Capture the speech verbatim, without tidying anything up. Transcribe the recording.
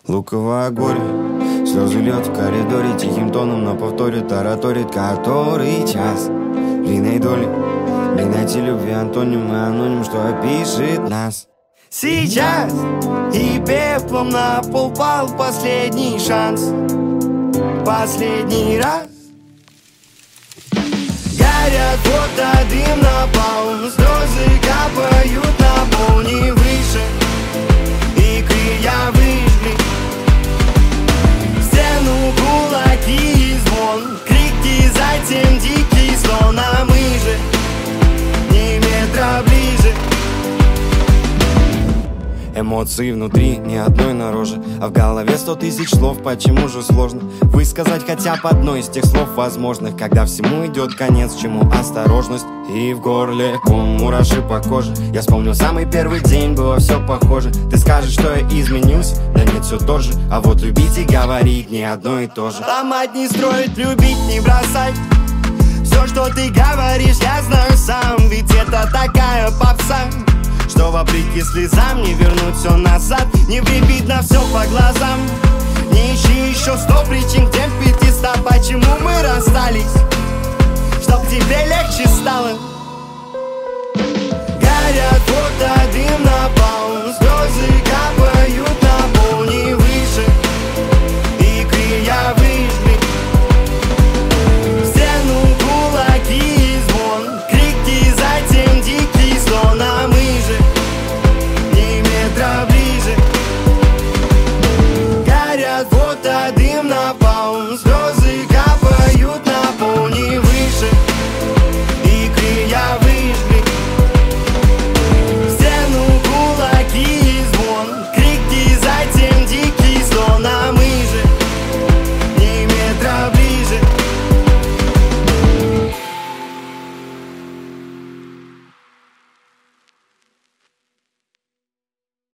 луковое горе. Слезы льет в коридоре, тихим тоном на повторе тараторит который час. Длинной доли, длинноте любви антоним и аноним, что опишет нас. Сейчас и пеплом на пол пал последний шанс. Последний раз. Горят фото, дым напал, слезы капают на пол, не выше. И крия выжгли в стену кулаки и звон, крики, затем дикий слон, а мы же не метра ближе. Эмоции внутри, ни одной на роже, а в голове сто тысяч слов, почему же сложно высказать хотя бы одно из тех слов возможных, когда всему идет конец, чему осторожность. И в горле ком, мураши по коже. Я вспомнил самый первый день, было все похоже. Ты скажешь, что я изменился, да нет, все тот же. А вот любить и говорить не одно и то же. Ломать не строить, любить не бросать. Все, что ты говоришь, я знаю сам, ведь это такая попса, что вопреки слезам не вернуть все назад. Не влепить на все по глазам.